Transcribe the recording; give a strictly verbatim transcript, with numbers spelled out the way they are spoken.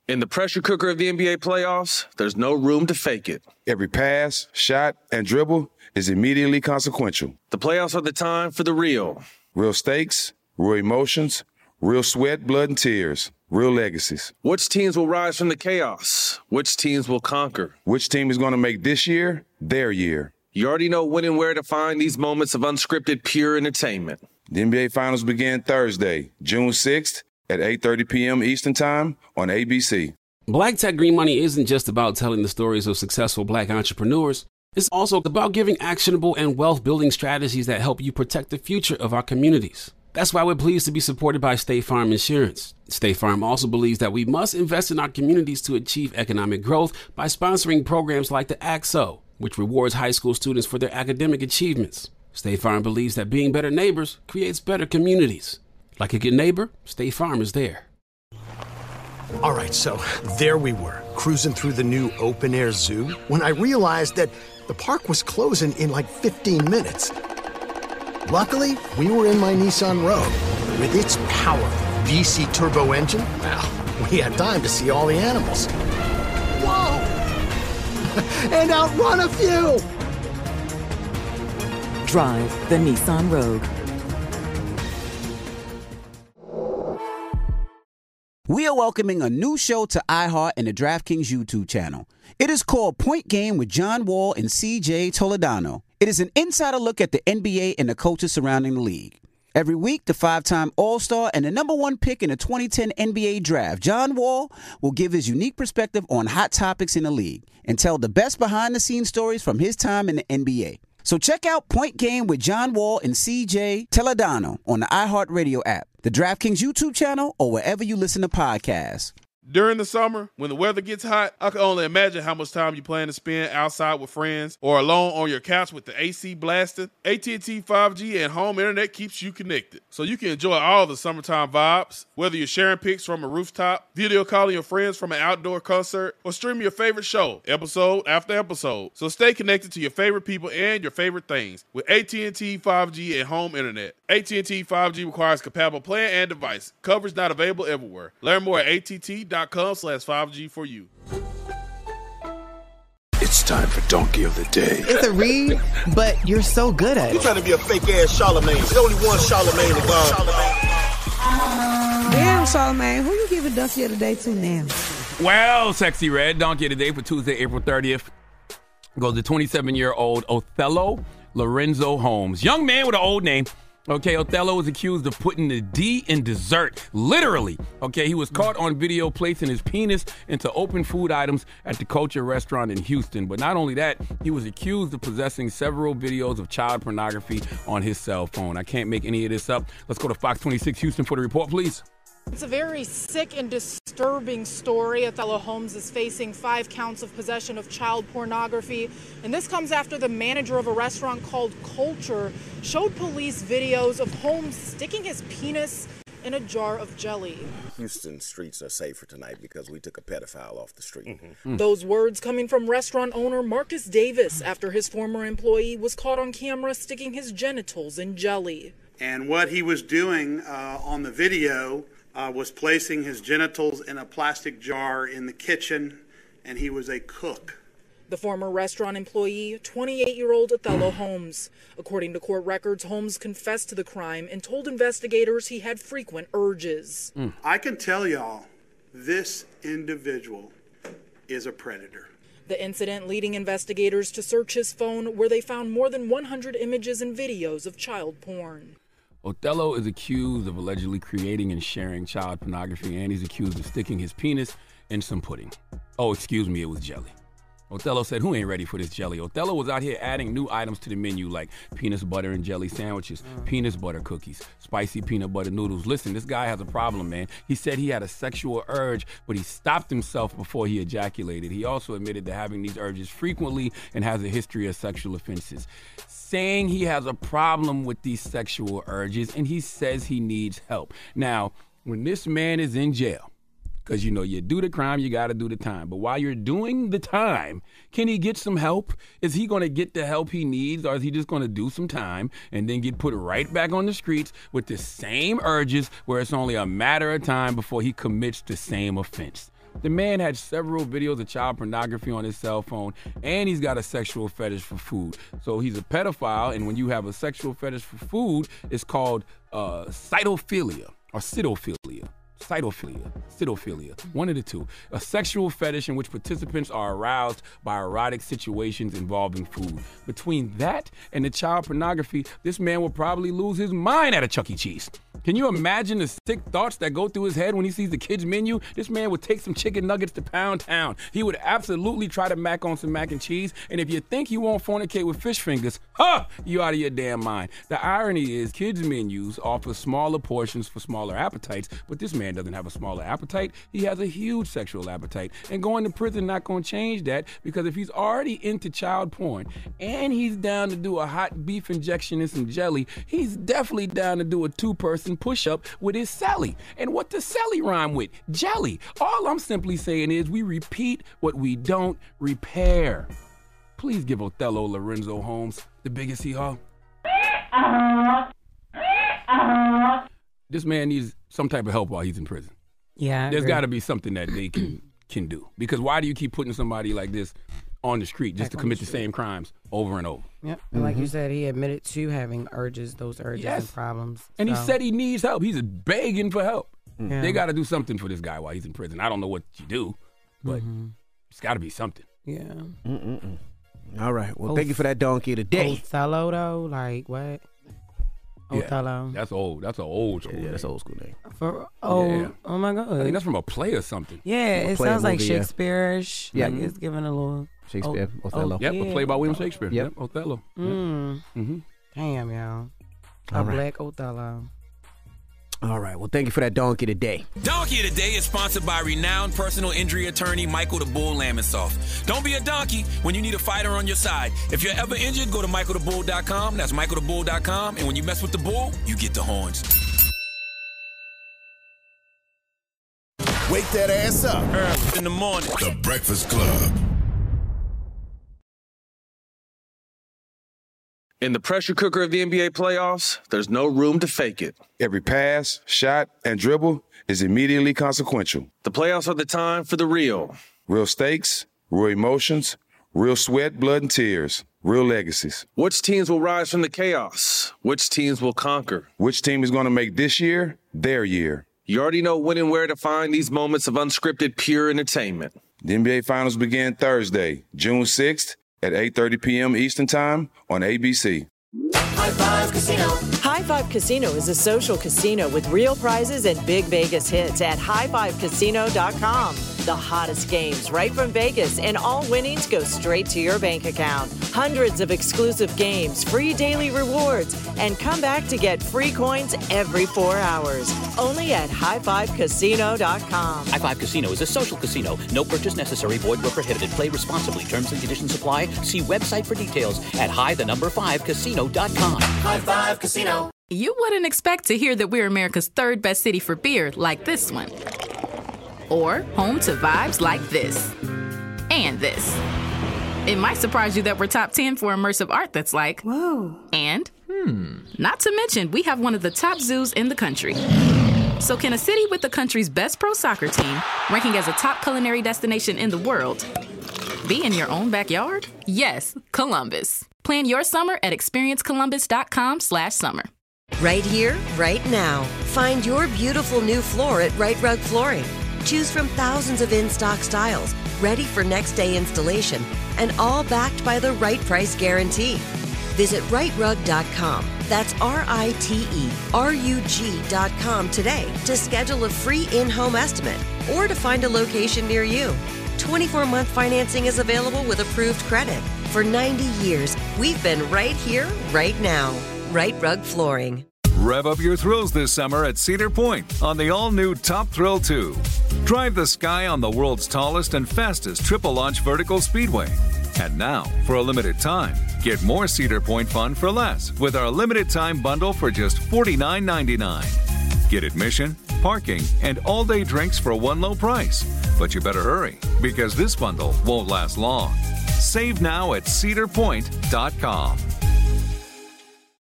In the pressure cooker of the N B A playoffs, there's no room to fake it. Every pass, shot, and dribble is immediately consequential. The playoffs are the time for the real. Real stakes, real emotions, real sweat, blood, and tears, real legacies. Which teams will rise from the chaos? Which teams will conquer? Which team is going to make this year their year? You already know when and where to find these moments of unscripted, pure entertainment. The N B A Finals begin Thursday, June sixth at eight thirty p.m. Eastern Time on A B C. Black Tech Green Money isn't just about telling the stories of successful Black entrepreneurs. It's also about giving actionable and wealth-building strategies that help you protect the future of our communities. That's why we're pleased to be supported by State Farm Insurance. State Farm also believes that we must invest in our communities to achieve economic growth by sponsoring programs like the A C S O, which rewards high school students for their academic achievements. State Farm believes that being better neighbors creates better communities. Like a good neighbor, State Farm is there. All right, so there we were, cruising through the new open-air zoo, when I realized that the park was closing in like fifteen minutes. Luckily, we were in my Nissan Rogue. With its powerful V C turbo engine, well, we had time to see all the animals. Whoa! And outrun a few! Drive the Nissan Rogue. We are welcoming a new show to iHeart and the DraftKings YouTube channel. It is called Point Game with John Wall and C J Toledano. It is an insider look at the N B A and the coaches surrounding the league. Every week, the five-time All-Star and the number one pick in the twenty ten N B A Draft, John Wall, will give his unique perspective on hot topics in the league and tell the best behind-the-scenes stories from his time in the N B A. So check out Point Game with John Wall and C J Toledano on the iHeartRadio app, the DraftKings YouTube channel, or wherever you listen to podcasts. During the summer, when the weather gets hot, I can only imagine how much time you plan to spend outside with friends or alone on your couch with the A C blasted. A T and T five G and home internet keeps you connected, so you can enjoy all the summertime vibes, whether you're sharing pics from a rooftop, video calling your friends from an outdoor concert, or streaming your favorite show, episode after episode. So stay connected to your favorite people and your favorite things with A T and T five G and home internet. A T and T five G requires compatible plan and device. Coverage not available everywhere. Learn more at A T T dot com slash five G for you. It's time for Donkey of the Day. It's a read, but you're so good at it. You're trying to be a fake-ass Charlemagne. There's only one Charlemagne to God. Damn, Charlemagne, who you giving Donkey of the Day to now? Well, Sexy Red, Donkey of the Day for Tuesday, April thirtieth goes to twenty-seven-year-old Othello Lorenzo Holmes. Young man with an old name. Okay, Othello was accused of putting the D in dessert, literally. Okay, he was caught on video placing his penis into open food items at the Culture restaurant in Houston. But not only that, he was accused of possessing several videos of child pornography on his cell phone. I can't make any of this up. Let's go to Fox twenty-six Houston for the report, please. It's a very sick and disturbing story. Othello Holmes is facing five counts of possession of child pornography. And this comes after the manager of a restaurant called Culture showed police videos of Holmes sticking his penis in a jar of jelly. Houston streets are safer tonight because we took a pedophile off the street. Mm-hmm. Those words coming from restaurant owner Marcus Davis after his former employee was caught on camera sticking his genitals in jelly. And what he was doing uh, on the video Uh, was placing his genitals in a plastic jar in the kitchen, and he was a cook. The former restaurant employee, twenty-eight-year-old Othello Holmes. According to court records, Holmes confessed to the crime and told investigators he had frequent urges. Mm. I can tell y'all, this individual is a predator. The incident leading investigators to search his phone, where they found more than one hundred images and videos of child porn. Othello is accused of allegedly creating and sharing child pornography, and he's accused of sticking his penis in some pudding. Oh, excuse me, it was jelly. Othello said, who ain't ready for this jelly? Othello was out here adding new items to the menu like peanut butter and jelly sandwiches, mm. peanut butter cookies, spicy peanut butter noodles. Listen, this guy has a problem, man. He said he had a sexual urge, but he stopped himself before he ejaculated. He also admitted to having these urges frequently and has a history of sexual offenses, saying he has a problem with these sexual urges, and he says he needs help. Now, when this man is in jail, because, you know, you do the crime, you got to do the time. But while you're doing the time, can he get some help? Is he going to get the help he needs, or is he just going to do some time and then get put right back on the streets with the same urges where it's only a matter of time before he commits the same offense? The man had several videos of child pornography on his cell phone, and he's got a sexual fetish for food. So he's a pedophile, and when you have a sexual fetish for food, it's called uh, cytophilia or sidophilia. Cytophilia, sidophilia, one of the two. A sexual fetish in which participants are aroused by erotic situations involving food. Between that and the child pornography, this man will probably lose his mind at a Chuck E. Cheese. Can you imagine the sick thoughts that go through his head when he sees the kids' menu? This man would take some chicken nuggets to Pound Town. He would absolutely try to mac on some mac and cheese. And if you think he won't fornicate with fish fingers, huh, you out of your damn mind. The irony is kids' menus offer smaller portions for smaller appetites, but this man doesn't have a smaller appetite. He has a huge sexual appetite. And going to prison not going to change that, because if he's already into child porn and he's down to do a hot beef injection and some jelly, he's definitely down to do a two-person push-up with his celly. And what does celly rhyme with? Jelly. All I'm simply saying is we repeat what we don't repair. Please give Othello Lorenzo Holmes the biggest hee-haw. This man needs some type of help while he's in prison. Yeah, I There's agree. got to be something that they can can do. Because why do you keep putting somebody like this on the street just Back to on commit the the same crimes over and over? Yep. And like you said, he admitted to having urges, those urges Yes. and problems. And he So- said he needs help. He's begging for help. Yeah. They got to do something for this guy while he's in prison. I don't know what you do, but Mhm. it's got to be something. Yeah. Mm-mm-mm. All right. Well, Oh, thank you for that donkey of the day. Othello, though? Like, what? Yeah, Othello. that's old. That's an old school. Yeah, that's old school name. For, oh, Yeah. oh my God. I think that's from a play or something. Yeah, it play, a sounds like movie, yeah. Shakespeare-ish. Yeah. Like it's giving a little... Shakespeare, oh, Othello. oh, Yep, yeah. a play by William Shakespeare. Yep. Yep, Othello. Mm. Mm-hmm. Damn, y'all. A All right. black Othello. All right. Well, thank you for that donkey today. Donkey of the Day is sponsored by renowned personal injury attorney Michael the Bull Lamonsoff. Don't be a donkey when you need a fighter on your side. If you're ever injured, go to michael the bull dot com. That's michael the bull dot com. And when you mess with the bull, you get the horns. Wake that ass up. Early in the morning. The Breakfast Club. In the pressure cooker of the N B A playoffs, there's no room to fake it. Every pass, shot, and dribble is immediately consequential. The playoffs are the time for the real. Real stakes, real emotions, real sweat, blood, and tears, real legacies. Which teams will rise from the chaos? Which teams will conquer? Which team is going to make this year their year? You already know when and where to find these moments of unscripted, pure entertainment. The N B A Finals begin Thursday, June sixth at eight thirty p.m. Eastern Time on A B C. High Five Casino. High Five Casino is a social casino with real prizes and big Vegas hits at high five casino dot com. The hottest games right from Vegas, and all winnings go straight to your bank account. Hundreds of exclusive games, free daily rewards, and come back to get free coins every four hours. Only at high five casino dot com. High Five Casino is a social casino. No purchase necessary. Void where prohibited. Play responsibly. Terms and conditions apply. See website for details at high the number five casino dot com. High Five Casino. You wouldn't expect to hear that we're America's third best city for beer like this one. Or home to vibes like this. And this. It might surprise you that we're top ten for immersive art that's like, whoa. And, hmm. Not to mention, we have one of the top zoos in the country. So can a city with the country's best pro soccer team, ranking as a top culinary destination in the world, be in your own backyard? Yes, Columbus. Plan your summer at experience columbus dot com slash summer. Right here, right now. Find your beautiful new floor at Right Rug Flooring. Choose from thousands of in-stock styles, ready for next day installation, and all backed by the right price guarantee. Visit right rug dot com. That's R I T E R U G dot com today to schedule a free in-home estimate or to find a location near you. twenty-four month financing is available with approved credit. For ninety years, we've been right here, right now. Right Rug Flooring. Rev up your thrills this summer at Cedar Point on the all-new Top Thrill two. Drive the sky on the world's tallest and fastest triple-launch vertical speedway. And now, for a limited time, get more Cedar Point fun for less with our limited-time bundle for just forty-nine ninety-nine. Get admission, parking, and all-day drinks for one low price. But you better hurry, because this bundle won't last long. Save now at cedar point dot com.